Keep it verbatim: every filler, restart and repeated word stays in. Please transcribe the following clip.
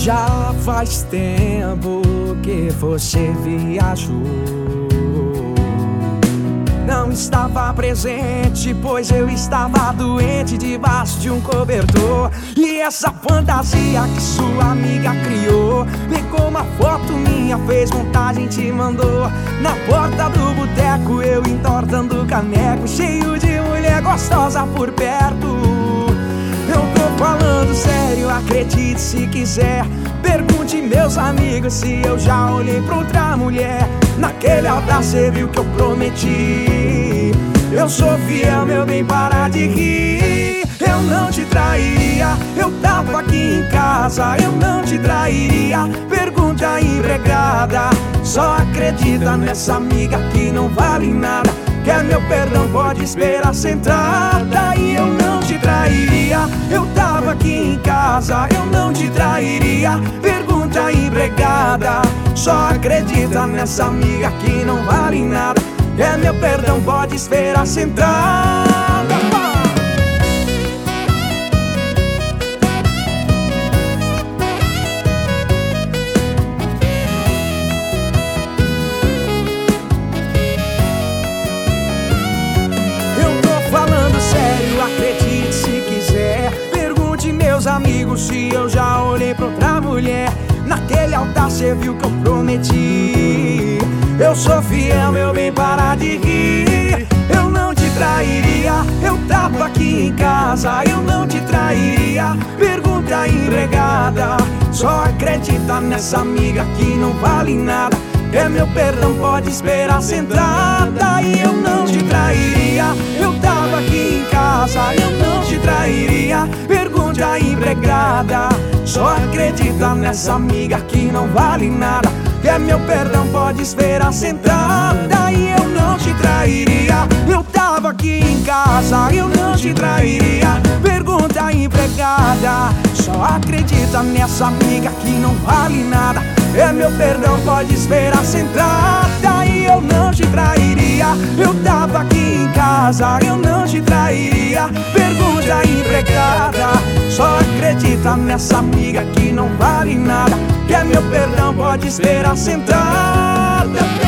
Já faz tempo que você viajou. Não estava presente, pois eu estava doente debaixo de um cobertor. E essa fantasia que sua amiga criou, pegou uma foto minha, fez montagem, te mandou. Na porta do boteco, eu entortando o caneco, cheio de mulher gostosa por perto. Eu tô falando sério, acredite se quiser. Pergunte meus amigos se eu já olhei pra outra mulher. Naquele altar cê viu que eu prometi. Eu sou fiel, meu bem, para de rir. Eu não te trairia, eu tava aqui em casa. Eu não te trairia, pergunta a empregada. Só acredita nessa amiga que não vale nada. Quer meu perdão, pode esperar sentada. E eu não te trairia, eu tava aqui em casa. Eu não te trairia, pergunta a empregada. Só acredita nessa amiga que não vale nada. Quer meu perdão, pode esperar sentada. Acredite se quiser. Pergunte meus amigos se eu já olhei pra outra mulher. Naquele altar cê viu que eu prometi. Eu sou fiel, meu bem, para de rir. Eu não te trairia, eu tava aqui em casa. Eu não te trairia, pergunta a empregada. Só acredita nessa amiga que não vale nada. É meu perdão, pode esperar sentada. E eu não te trairia, eu tava aqui em casa. Eu não te trairia, pergunta a empregada. Só acredita nessa amiga que não vale nada. É meu perdão, pode esperar sentada. E eu não te trairia, eu tava aqui em casa. Eu não te trairia, pergunta a empregada. Só acredita nessa amiga que não vale nada. É meu perdão, pode esperar sentada. E eu não te trairia, eu tava aqui em casa. Eu não te trairia, pergunta a empregada. Só acredita nessa amiga que não vale nada. Que é meu perdão, pode esperar sentada.